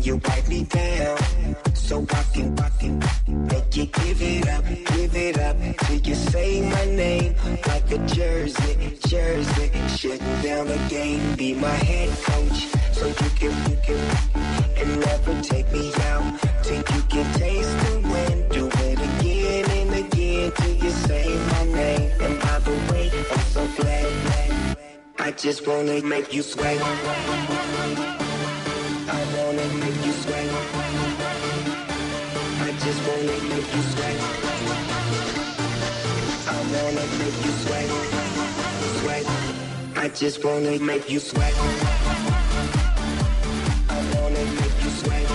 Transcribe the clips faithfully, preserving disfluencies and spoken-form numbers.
you wipe me down, so I can, I can make you give it up, give it up till you say my name like a jersey, jersey. Shutting down the game, be my head coach, so you can, you can, and never take me out till you can taste the wind. Do it again and again till you say my name. And by the way, I'm so glad, I just wanna make you sweat. I wanna make you sweat. I just wanna make you sweat. I wanna make you sweat, sweat. I just wanna make you sweat. I wanna make you sweat.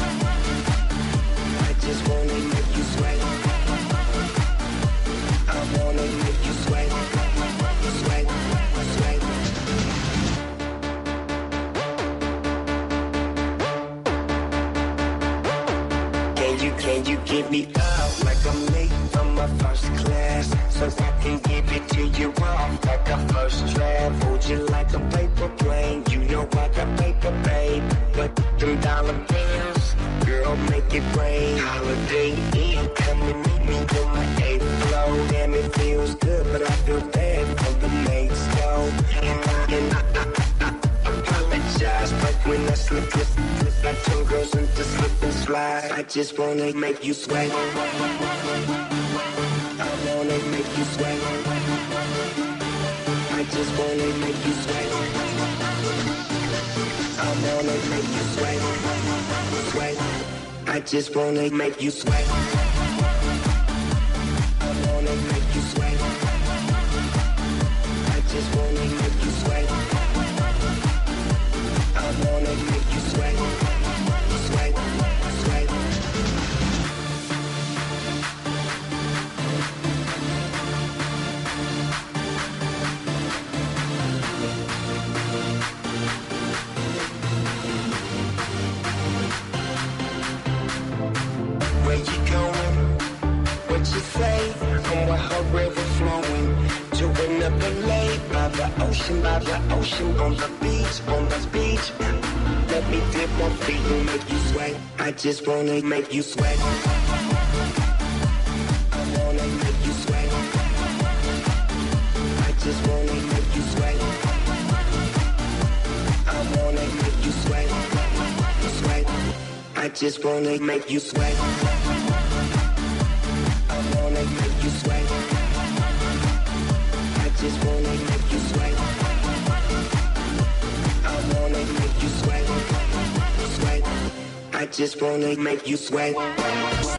I just wanna make you sweat. I wanna make you sweat, sweat, sweat. Can you, can you give me up like I'm late from my first class, so I can give it to you off like a first draft? Hold you like a paper plane, you know I got paper, babe. But them dollar bills, girl, make it rain. Holiday Inn, come and meet me on my eighth floor. Damn, it feels good, but I feel bad for the mates, though. And I, and I, I, I, I apologize, but when I slip, slip, slip, I turn girls into slip and slide. I just wanna make you sweat. I wanna make you sweat. I just wanna make you sweat. I wanna make you sweat, sweat. I just wanna make you sweat. I wanna make you sweat. I just wanna make you sweat. I wanna make you sweat, sweat, sweat. Where you going? What you say? I'm with her river flowing to another lake by the ocean, by the ocean, on the beach, on the beach. Let me dip my feet and make you sweat. I just wanna make you sweat. I wanna make you sweat. I just wanna make you sweat. I wanna make you sweat, sweat. I just wanna make you sweat. I wanna make you sweat. I just wanna make you sweat. I wanna make you sweat, sweat. I just wanna make you sweat.